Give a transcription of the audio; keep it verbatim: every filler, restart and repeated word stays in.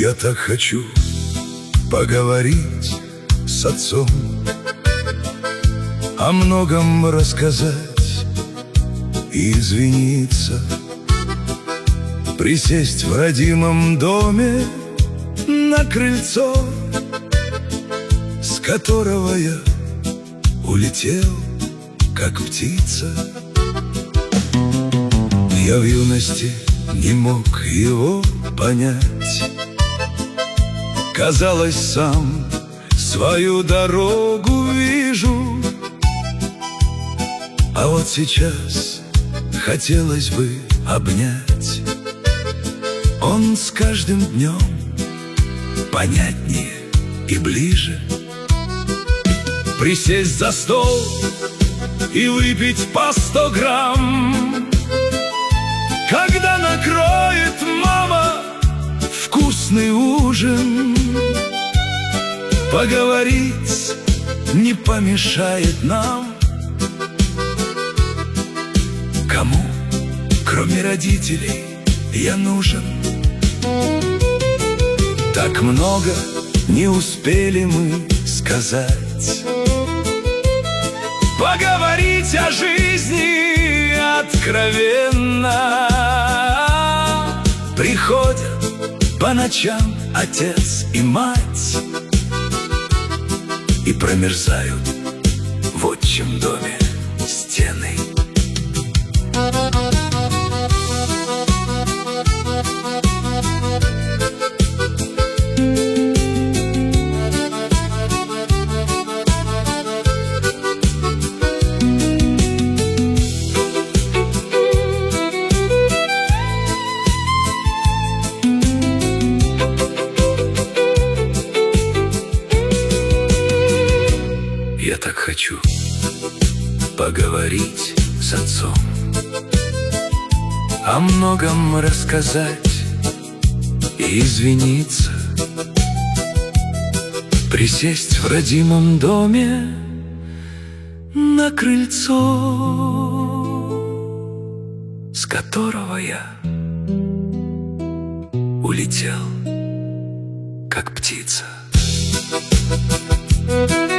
Я так хочу поговорить с отцом, о многом рассказать и извиниться, присесть в родимом доме на крыльцо, с которого я улетел, как птица. Я в юности не мог его понять, казалось, сам свою дорогу вижу. А вот сейчас хотелось бы обнять, он с каждым днем понятнее и ближе. Присесть за стол и выпить по сто грамм, когда накроет мама вкусный ужин. Поговорить не помешает нам. Кому, кроме родителей, я нужен? Так много не успели мы сказать. Поговорить о жизни откровенно. Приходят по ночам отец и мать и промерзают в отчим доме стены. Я так хочу поговорить с отцом, о многом рассказать и извиниться, присесть в родимом доме на крыльцо, с которого я улетел, как птица.